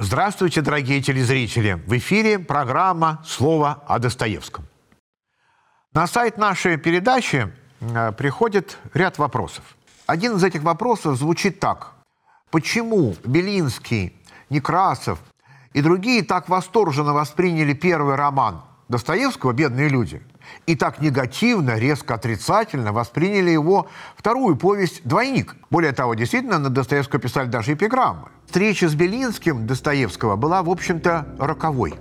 Здравствуйте, дорогие телезрители! В эфире программа «Слово о Достоевском». На сайт нашей передачи приходит ряд вопросов. Один из этих вопросов звучит так. Почему Белинский, Некрасов и другие так восторженно восприняли первый роман Достоевского «Бедные люди» и так негативно, резко отрицательно восприняли его вторую повесть «Двойник»? Более того, действительно, на Достоевского писали даже эпиграммы. Встреча с Белинским Достоевского была, в общем-то, роковой.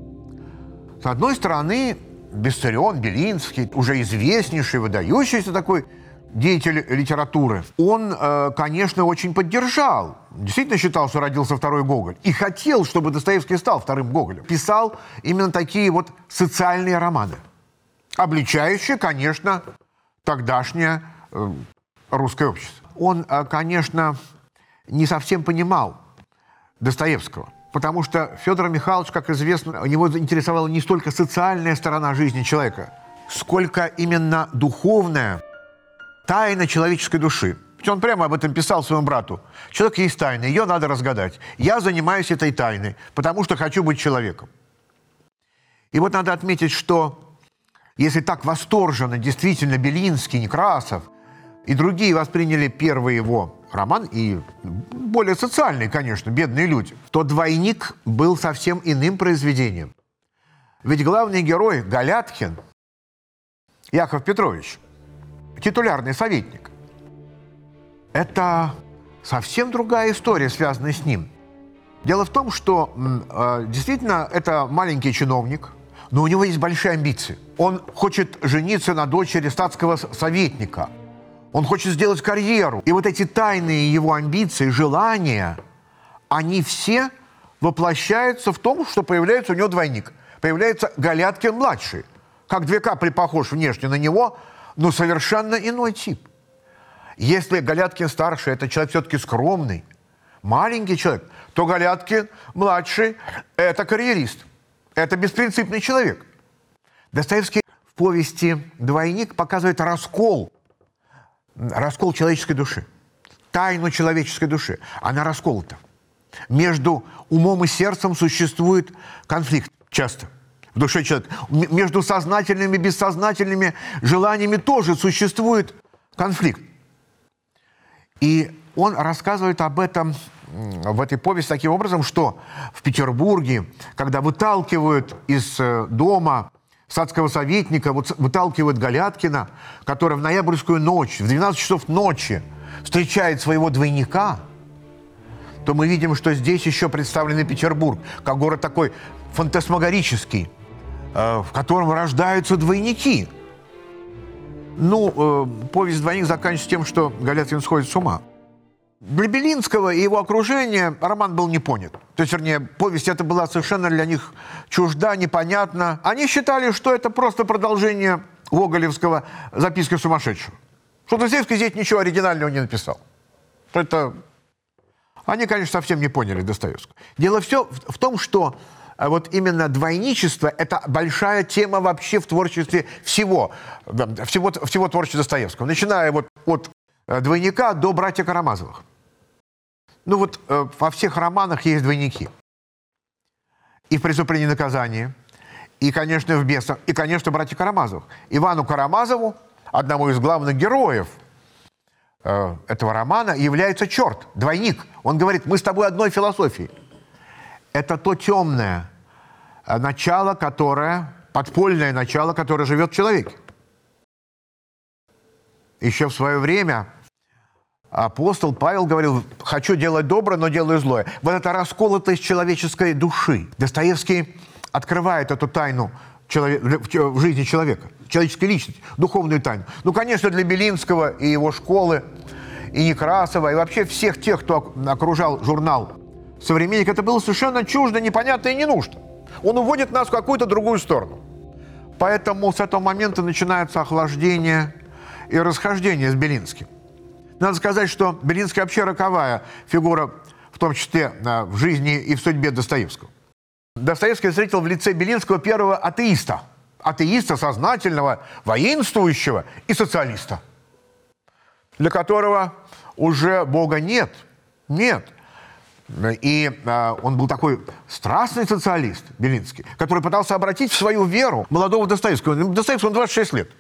С одной стороны, Виссарион Белинский, уже известнейший, выдающийся такой деятель литературы, он, конечно, очень поддержал. Действительно считал, что родился второй Гоголь. И хотел, чтобы Достоевский стал вторым Гоголем. Писал именно такие вот социальные романы, обличающие, конечно, тогдашнее русское общество. Он, конечно, не совсем понимал Достоевского, потому что Федор Михайлович, как известно, его интересовала не столько социальная сторона жизни человека, сколько именно духовная тайна человеческой души. Он прямо об этом писал своему брату. Человек есть тайна, ее надо разгадать. Я занимаюсь этой тайной, потому что хочу быть человеком. И вот надо отметить, что если так восторженно действительно Белинский, Некрасов и другие восприняли первый его роман, и более социальный, конечно, «Бедные люди», то «Двойник» был совсем иным произведением. Ведь главный герой Галяткин, Яков Петрович, титулярный советник, это совсем другая история, связанная с ним. Дело в том, что действительно это маленький чиновник, но у него есть большие амбиции. Он хочет жениться на дочери статского советника. Он хочет сделать карьеру. И вот эти тайные его амбиции, желания, они все воплощаются в том, что появляется у него двойник. Появляется Галяткин-младший. Как две капли похож внешне на него, но совершенно иной тип. Если Галяткин-старший – это человек все-таки скромный, маленький человек, то Галяткин-младший – это карьерист. Это беспринципный человек. Достоевский в повести «Двойник» показывает раскол человеческой души, тайну человеческой души. Она расколота. Между умом и сердцем существует конфликт часто в душе человека. Между сознательными и бессознательными желаниями тоже существует конфликт. И он рассказывает об этом в этой повести таким образом, что в Петербурге, когда выталкивают из дома статского советника, выталкивают Галяткина, который в ноябрьскую ночь, в 12 часов ночи встречает своего двойника, то мы видим, что здесь еще представлен Петербург, как город такой фантасмагорический, в котором рождаются двойники. Повесть «Двойник» заканчивается тем, что Галяткин сходит с ума. Для Белинского и его окружения роман был не понят. То есть, вернее, повесть эта была совершенно для них чужда, непонятна. Они считали, что это просто продолжение гоголевского «Записки сумасшедшего». Что Достоевский здесь ничего оригинального не написал. Они, конечно, совсем не поняли Достоевского. Дело все в том, что вот именно двойничество – это большая тема вообще в творчестве всего творчества Достоевского. Начиная вот от «Двойника» до «Братьев Карамазовых». Во всех романах есть двойники. И в «Преступлении и наказании», и, конечно, в «Бесах», и, конечно, «Братья Карамазовых». Ивану Карамазову, одному из главных героев этого романа, является черт, двойник. Он говорит: мы с тобой одной философии. Это то темное начало, подпольное начало, которое живет в человеке. Еще в свое время апостол Павел говорил: хочу делать доброе, но делаю злое. Вот это расколотость человеческой души. Достоевский открывает эту тайну в жизни человека, человеческой личности, духовную тайну. Конечно, для Белинского и его школы, и Некрасова, и вообще всех тех, кто окружал журнал «Современник», это было совершенно чуждо, непонятно и не нужно. Он уводит нас в какую-то другую сторону. Поэтому с этого момента начинается охлаждение и расхождение с Белинским. Надо сказать, что Белинский вообще роковая фигура, в том числе в жизни и в судьбе Достоевского. Достоевский встретил в лице Белинского первого атеиста. Атеиста сознательного, воинствующего и социалиста, для которого уже Бога нет. Нет. И он был такой страстный социалист, Белинский, который пытался обратить в свою веру молодого Достоевского. Достоевскому 26 лет.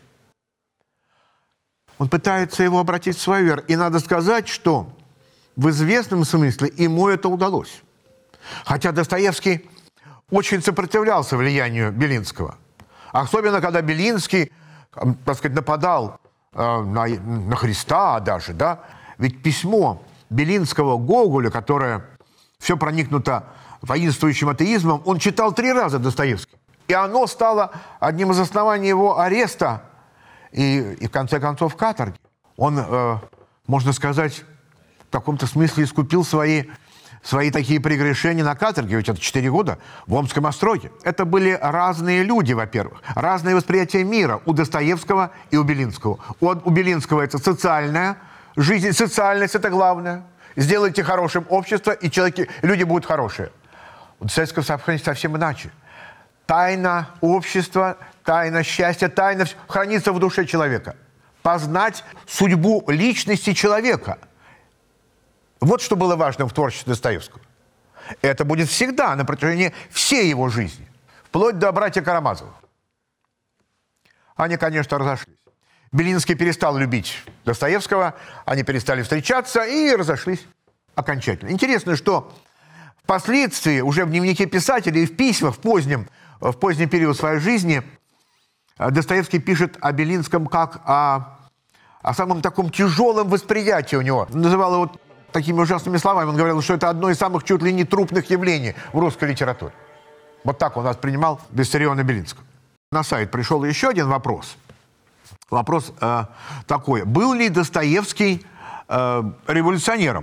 Он пытается его обратить в свою веру. И надо сказать, что в известном смысле ему это удалось. Хотя Достоевский очень сопротивлялся влиянию Белинского. Особенно, когда Белинский, так сказать, нападал на Христа даже, да? Ведь письмо Белинского Гоголю, которое все проникнуто воинствующим атеизмом, он читал 3 раза Достоевский. И оно стало одним из оснований его ареста и в конце концов, каторги. Он, можно сказать, в каком-то смысле искупил свои такие прегрешения на каторге, ведь это 4 года в Омском остроге. Это были разные люди, во-первых, разные восприятия мира у Достоевского и у Белинского. У Белинского это социальная жизнь, социальность – это главное. Сделайте хорошим общество, и люди будут хорошие. У Достоевского совсем иначе. Тайна общества, тайна счастья, тайна хранится в душе человека. Познать судьбу личности человека. Вот что было важно в творчестве Достоевского. Это будет всегда, на протяжении всей его жизни. Вплоть до братьев Карамазовых. Они, конечно, разошлись. Белинский перестал любить Достоевского, они перестали встречаться и разошлись окончательно. Интересно, что впоследствии, уже в дневнике писателя и в письмах в поздний период своей жизни, Достоевский пишет о Белинском как о самом таком тяжелом восприятии у него. Называл его такими ужасными словами. Он говорил, что это одно из самых чуть ли не трупных явлений в русской литературе. Вот так он воспринимал Виссариона Белинского. На сайт пришел еще один вопрос. Вопрос такой. Был ли Достоевский революционером?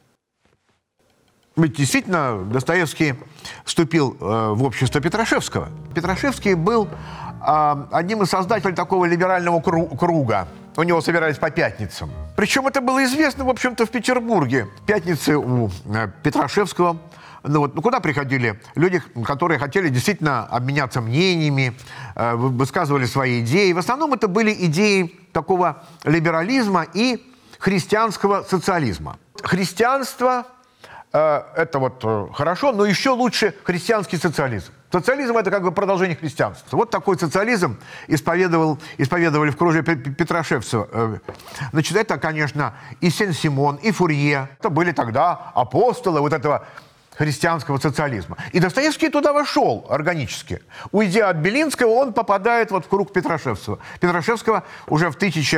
Ведь действительно Достоевский вступил в общество Петрашевского. Петрашевский был одним из создателей такого либерального круга. У него собирались по пятницам. Причем это было известно, в общем-то, в Петербурге. Пятницы у Петрашевского. Куда приходили люди, которые хотели действительно обменяться мнениями, высказывали свои идеи. В основном это были идеи такого либерализма и христианского социализма. Христианство это хорошо, но еще лучше христианский социализм. Социализм – это как бы продолжение христианства. Вот такой социализм исповедовали в кружке Петрашевцева. Значит, это, конечно, и Сен-Симон, и Фурье. Это были тогда апостолы вот этого христианского социализма. И Достоевский туда вошел органически. Уйдя от Белинского, он попадает в круг Петрашевцева. Петрашевского уже в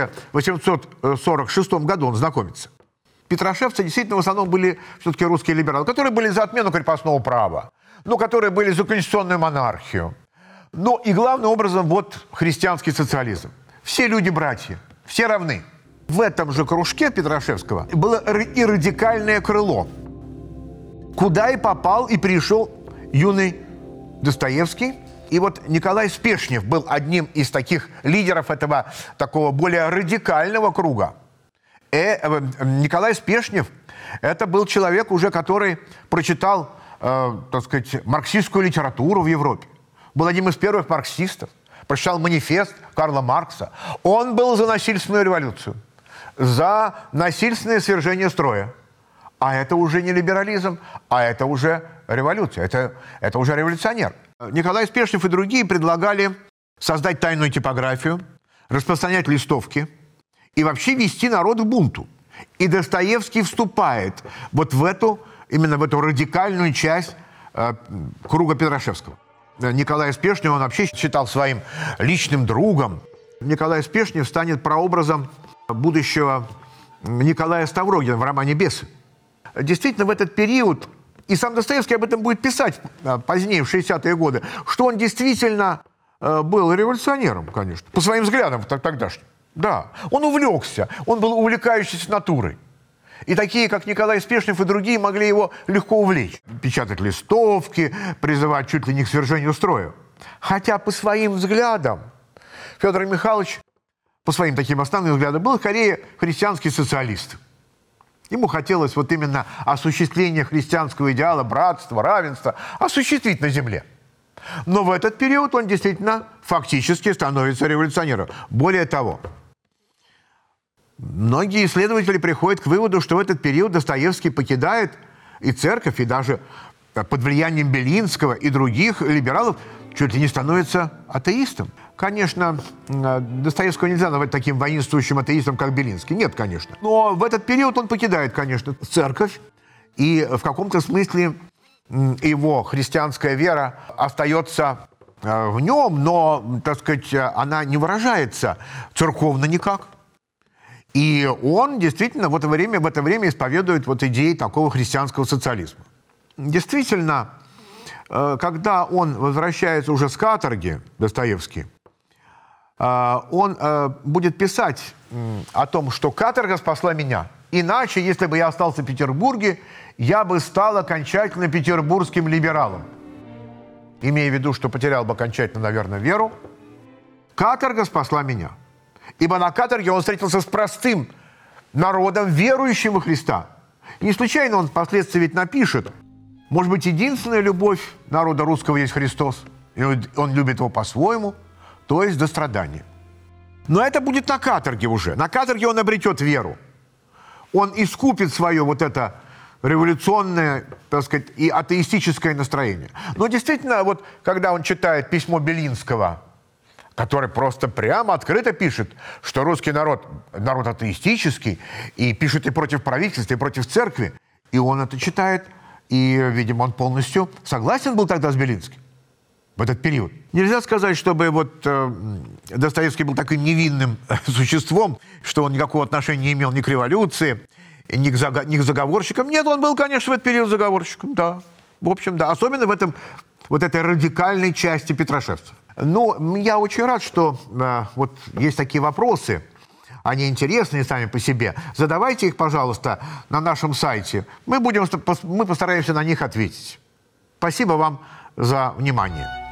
1846 году он знакомится. Петрашевцы действительно в основном были все-таки русские либералы, которые были за отмену крепостного права, которые были за конституционную монархию. И главным образом христианский социализм. Все люди братья, все равны. В этом же кружке Петрашевского было и радикальное крыло, куда и попал, и пришел юный Достоевский. И Николай Спешнев был одним из таких лидеров этого такого более радикального круга. Николай Спешнев – это был человек уже, который прочитал, так сказать, марксистскую литературу в Европе. Был одним из первых марксистов. Прочитал манифест Карла Маркса. Он был за насильственную революцию, за насильственное свержение строя. А это уже не либерализм, а это уже революция. Это уже революционер. Николай Спешнев и другие предлагали создать тайную типографию, распространять листовки и вообще вести народ к бунту. И Достоевский вступает именно в эту радикальную часть круга Петрашевского. Николая Спешнева он вообще считал своим личным другом. Николай Спешнев станет прообразом будущего Николая Ставрогина в романе «Бесы». Действительно, в этот период, и сам Достоевский об этом будет писать позднее, в 60-е годы, что он действительно был революционером, конечно, по своим взглядам тогдашним. Да, он увлекся, он был увлекающейся натурой. И такие, как Николай Спешнев и другие, могли его легко увлечь. Печатать листовки, призывать чуть ли не к свержению строя. Хотя по своим взглядам Федор Михайлович, по своим таким основным взглядам, был скорее христианский социалист. Ему хотелось именно осуществление христианского идеала, братства, равенства, осуществить на земле. Но в этот период он действительно фактически становится революционером. Более того, многие исследователи приходят к выводу, что в этот период Достоевский покидает и церковь, и даже под влиянием Белинского и других либералов чуть ли не становится атеистом. Конечно, Достоевского нельзя назвать таким воинствующим атеистом, как Белинский. Нет, конечно. Но в этот период он покидает, конечно, церковь, и в каком-то смысле его христианская вера остается в нем, но, так сказать, она не выражается церковно никак. И он действительно в это время исповедует вот идеи такого христианского социализма. Действительно, когда он возвращается уже с каторги, Достоевский, он будет писать о том, что каторга спасла меня. Иначе, если бы я остался в Петербурге, я бы стал окончательно петербургским либералом. Имея в виду, что потерял бы окончательно, наверное, веру. Каторга спасла меня. Ибо на каторге он встретился с простым народом, верующим во Христа. И не случайно он впоследствии ведь напишет: может быть, единственная любовь народа русского есть Христос, и он любит его по-своему, то есть до страдания. Но это будет на каторге уже. На каторге он обретет веру. Он искупит свое вот это революционное, так сказать, и атеистическое настроение. Но действительно, вот когда он читает письмо Белинского, который просто прямо открыто пишет, что русский народ атеистический, и пишет и против правительства, и против церкви, и он это читает, и, видимо, он полностью согласен был тогда с Белинским в этот период. Нельзя сказать, чтобы вот Достоевский был таким невинным существом, что он никакого отношения не имел ни к революции, ни к заговорщикам. Нет, он был, конечно, в этот период заговорщиком, да. В общем, да. Особенно в вот этой радикальной части петрошевцев. Но я очень рад, что вот есть такие вопросы. Они интересные сами по себе. Задавайте их, пожалуйста, на нашем сайте. Мы постараемся на них ответить. Спасибо вам за внимание.